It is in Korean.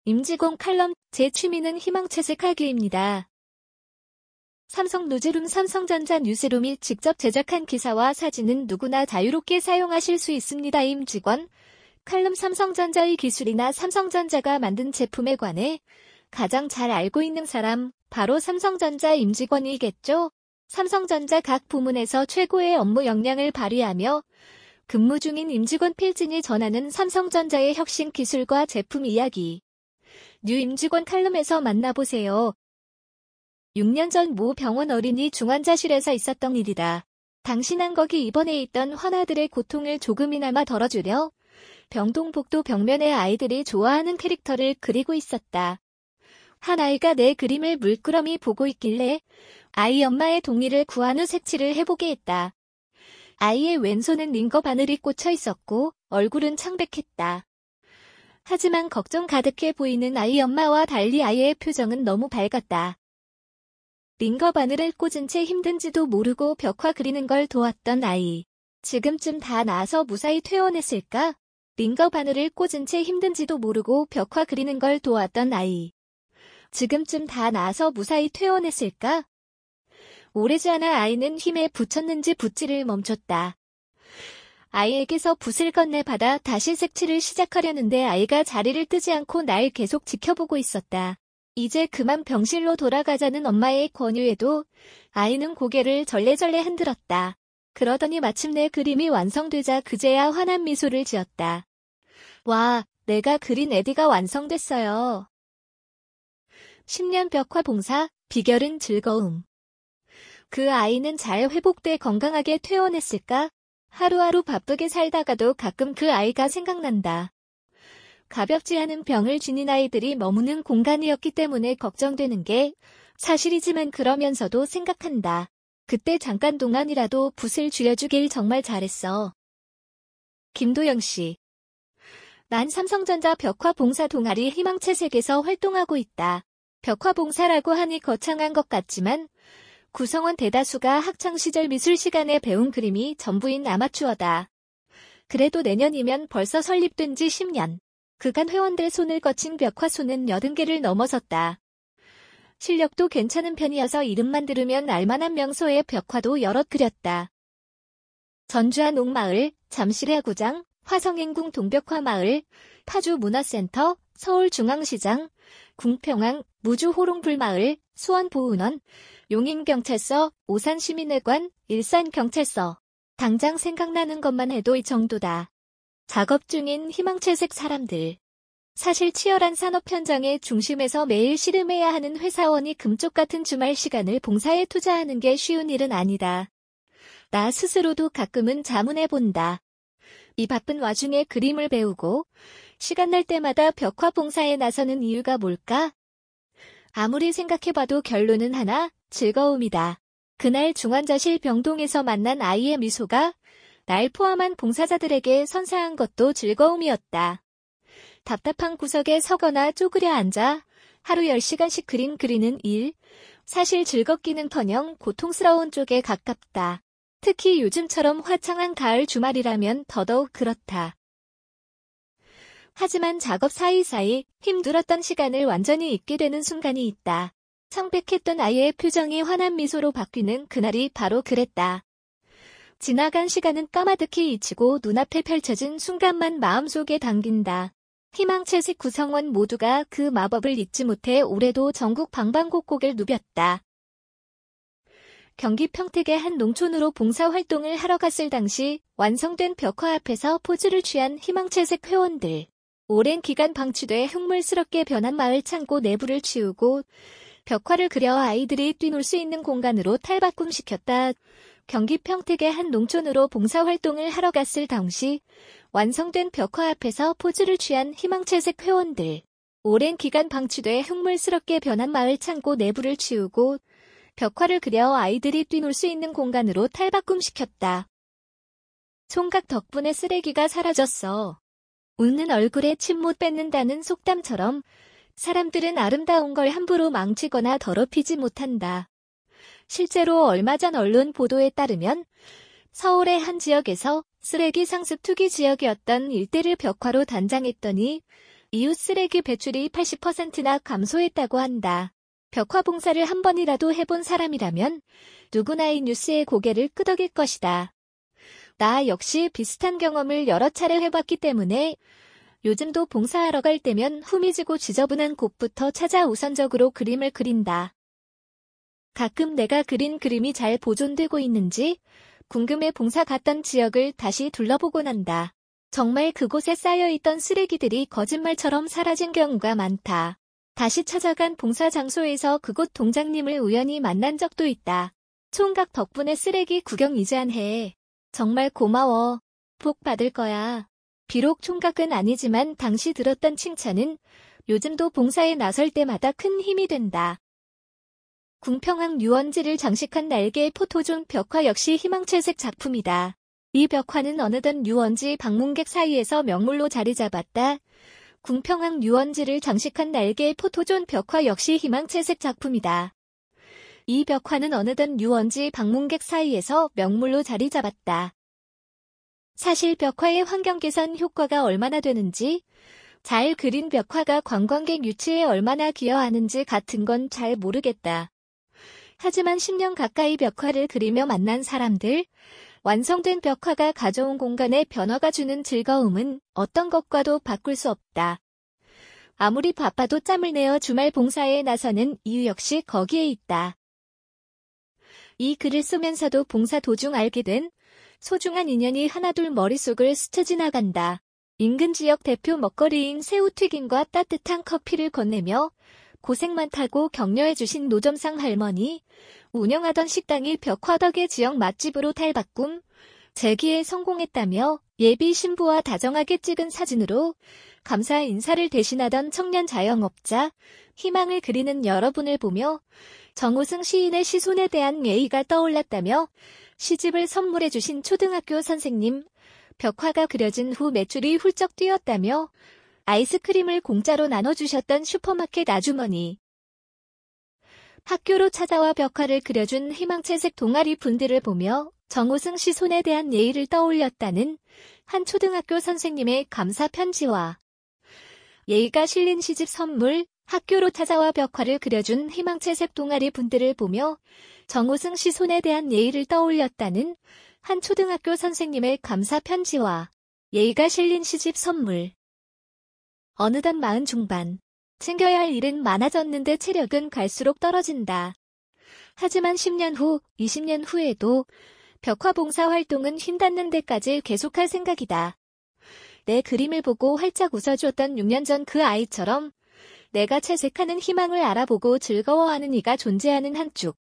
임직원 칼럼, 제 취미는 희망채색하기입니다. 삼성 뉴즈룸 삼성전자 뉴스룸이 직접 제작한 기사와 사진은 누구나 자유롭게 사용하실 수 있습니다. 임직원 칼럼 삼성전자의 기술이나 삼성전자가 만든 제품에 관해 가장 잘 알고 있는 사람, 바로 삼성전자 임직원이겠죠. 삼성전자 각 부문에서 최고의 업무 역량을 발휘하며 근무 중인 임직원 필진이 전하는 삼성전자의 혁신 기술과 제품 이야기. 뉴 임직원 칼럼에서 만나보세요. 6년 전 모 병원 어린이 중환자실에서 있었던 일이다. 당신은 거기 입원해 있던 환아들의 고통을 조금이나마 덜어주려 병동복도 벽면에 아이들이 좋아하는 캐릭터를 그리고 있었다. 한 아이가 내 그림을 물끄러미 보고 있길래 아이 엄마의 동의를 구한 후 색칠을 해보게 했다. 아이의 왼손은 링거 바늘이 꽂혀 있었고 얼굴은 창백했다. 하지만 걱정 가득해 보이는 아이 엄마와 달리 아이의 표정은 너무 밝았다. 링거 바늘을 꽂은 채 힘든지도 모르고 벽화 그리는 걸 도왔던 아이. 지금쯤 다 나아서 무사히 퇴원했을까? 링거 바늘을 꽂은 채 힘든지도 모르고 벽화 그리는 걸 도왔던 아이. 지금쯤 다 나아서 무사히 퇴원했을까? 오래지 않아 아이는 힘에 부쳤는지 붓질을 멈췄다. 아이에게서 붓을 건네받아 다시 색칠을 시작하려는데 아이가 자리를 뜨지 않고 날 계속 지켜보고 있었다. 이제 그만 병실로 돌아가자는 엄마의 권유에도 아이는 고개를 절레절레 흔들었다. 그러더니 마침내 그림이 완성되자 그제야 환한 미소를 지었다. 와, 내가 그린 에디가 완성됐어요. 10년 벽화 봉사, 비결은 즐거움. 그 아이는 잘 회복돼 건강하게 퇴원했을까? 하루하루 바쁘게 살다가도 가끔 그 아이가 생각난다. 가볍지 않은 병을 지닌 아이들이 머무는 공간이었기 때문에 걱정되는 게 사실이지만 그러면서도 생각한다. 그때 잠깐 동안이라도 붓을 쥐어주길 정말 잘했어. 김도영 씨. 난 삼성전자 벽화 봉사 동아리 희망채색에서 활동하고 있다. 벽화 봉사라고 하니 거창한 것 같지만 구성원 대다수가 학창시절 미술 시간에 배운 그림이 전부인 아마추어다. 그래도 내년이면 벌써 설립된 지 10년. 그간 회원들 손을 거친 벽화 수는 80개를 넘어섰다. 실력도 괜찮은 편이어서 이름만 들으면 알만한 명소의 벽화도 여럿 그렸다. 전주한 옥마을, 잠실해구장, 화성행궁 동벽화마을, 파주문화센터, 서울중앙시장, 궁평항, 무주호롱불마을, 수원보은원, 용인경찰서, 오산시민회관, 일산경찰서. 당장 생각나는 것만 해도 이 정도다. 작업 중인 희망채색 사람들. 사실 치열한 산업 현장의 중심에서 매일 씨름해야 하는 회사원이 금쪽 같은 주말 시간을 봉사에 투자하는 게 쉬운 일은 아니다. 나 스스로도 가끔은 자문해본다. 이 바쁜 와중에 그림을 배우고 시간 날 때마다 벽화 봉사에 나서는 이유가 뭘까? 아무리 생각해봐도 결론은 하나, 즐거움이다. 그날 중환자실 병동에서 만난 아이의 미소가 날 포함한 봉사자들에게 선사한 것도 즐거움이었다. 답답한 구석에 서거나 쪼그려 앉아 하루 10시간씩 그림 그리는 일, 사실 즐겁기는커녕 고통스러운 쪽에 가깝다. 특히 요즘처럼 화창한 가을 주말이라면 더더욱 그렇다. 하지만 작업 사이사이 힘들었던 시간을 완전히 잊게 되는 순간이 있다. 창백했던 아이의 표정이 환한 미소로 바뀌는 그날이 바로 그랬다. 지나간 시간은 까마득히 잊히고 눈앞에 펼쳐진 순간만 마음속에 당긴다. 희망채색 구성원 모두가 그 마법을 잊지 못해 올해도 전국 방방곡곡을 누볐다. 경기 평택의 한 농촌으로 봉사활동을 하러 갔을 당시 완성된 벽화 앞에서 포즈를 취한 희망채색 회원들. 오랜 기간 방치돼 흉물스럽게 변한 마을 창고 내부를 치우고 벽화를 그려 아이들이 뛰놀 수 있는 공간으로 탈바꿈시켰다. 경기 평택의 한 농촌으로 봉사활동을 하러 갔을 당시 완성된 벽화 앞에서 포즈를 취한 희망채색 회원들. 오랜 기간 방치돼 흉물스럽게 변한 마을 창고 내부를 치우고 벽화를 그려 아이들이 뛰놀 수 있는 공간으로 탈바꿈시켰다. 총각 덕분에 쓰레기가 사라졌어. 웃는 얼굴에 침 못 뱉는다는 속담처럼 사람들은 아름다운 걸 함부로 망치거나 더럽히지 못한다. 실제로 얼마 전 언론 보도에 따르면 서울의 한 지역에서 쓰레기 상습 투기 지역이었던 일대를 벽화로 단장했더니 이후 쓰레기 배출이 80%나 감소했다고 한다. 벽화 봉사를 한 번이라도 해본 사람이라면 누구나 이 뉴스에 고개를 끄덕일 것이다. 나 역시 비슷한 경험을 여러 차례 해봤기 때문에 요즘도 봉사하러 갈 때면 후미지고 지저분한 곳부터 찾아 우선적으로 그림을 그린다. 가끔 내가 그린 그림이 잘 보존되고 있는지 궁금해 봉사 갔던 지역을 다시 둘러보곤 한다. 정말 그곳에 쌓여있던 쓰레기들이 거짓말처럼 사라진 경우가 많다. 다시 찾아간 봉사 장소에서 그곳 동장님을 우연히 만난 적도 있다. 총각 덕분에 쓰레기 구경 이제 안 해. 정말 고마워. 복 받을 거야. 비록 총각은 아니지만 당시 들었던 칭찬은 요즘도 봉사에 나설 때마다 큰 힘이 된다. 궁평항 유원지를 장식한 날개의 포토존 벽화 역시 희망채색 작품이다. 이 벽화는 어느덧 유원지 방문객 사이에서 명물로 자리 잡았다. 궁평항 유원지를 장식한 날개의 포토존 벽화 역시 희망채색 작품이다. 이 벽화는 어느덧 유원지 방문객 사이에서 명물로 자리 잡았다. 사실 벽화의 환경 개선 효과가 얼마나 되는지, 잘 그린 벽화가 관광객 유치에 얼마나 기여하는지 같은 건 잘 모르겠다. 하지만 10년 가까이 벽화를 그리며 만난 사람들, 완성된 벽화가 가져온 공간에 변화가 주는 즐거움은 어떤 것과도 바꿀 수 없다. 아무리 바빠도 짬을 내어 주말 봉사에 나서는 이유 역시 거기에 있다. 이 글을 쓰면서도 봉사 도중 알게 된 소중한 인연이 하나둘 머릿속을 스쳐 지나간다. 인근 지역 대표 먹거리인 새우튀김과 따뜻한 커피를 건네며 고생 많다고 격려해주신 노점상 할머니, 운영하던 식당이 벽화 덕에 지역 맛집으로 탈바꿈, 재기에 성공했다며 예비 신부와 다정하게 찍은 사진으로 감사 인사를 대신하던 청년 자영업자, 희망을 그리는 여러분을 보며 정우승 시인의 시손에 대한 예의가 떠올랐다며 시집을 선물해주신 초등학교 선생님, 벽화가 그려진 후 매출이 훌쩍 뛰었다며 아이스크림을 공짜로 나눠주셨던 슈퍼마켓 아주머니. 학교로 찾아와 벽화를 그려준 희망채색 동아리 분들을 보며 정우승 씨 손에 대한 예의를 떠올렸다는 한 초등학교 선생님의 감사 편지와 예의가 실린 시집 선물, 학교로 찾아와 벽화를 그려준 희망채색 동아리 분들을 보며 정우승 씨 손에 대한 예의를 떠올렸다는 한 초등학교 선생님의 감사 편지와 예의가 실린 시집 선물. 어느덧 40 중반. 챙겨야 할 일은 많아졌는데 체력은 갈수록 떨어진다. 하지만 10년 후, 20년 후에도 벽화 봉사 활동은 힘 닿는 데까지 계속할 생각이다. 내 그림을 보고 활짝 웃어주었던 6년 전 그 아이처럼 내가 채색하는 희망을 알아보고 즐거워하는 이가 존재하는 한쪽.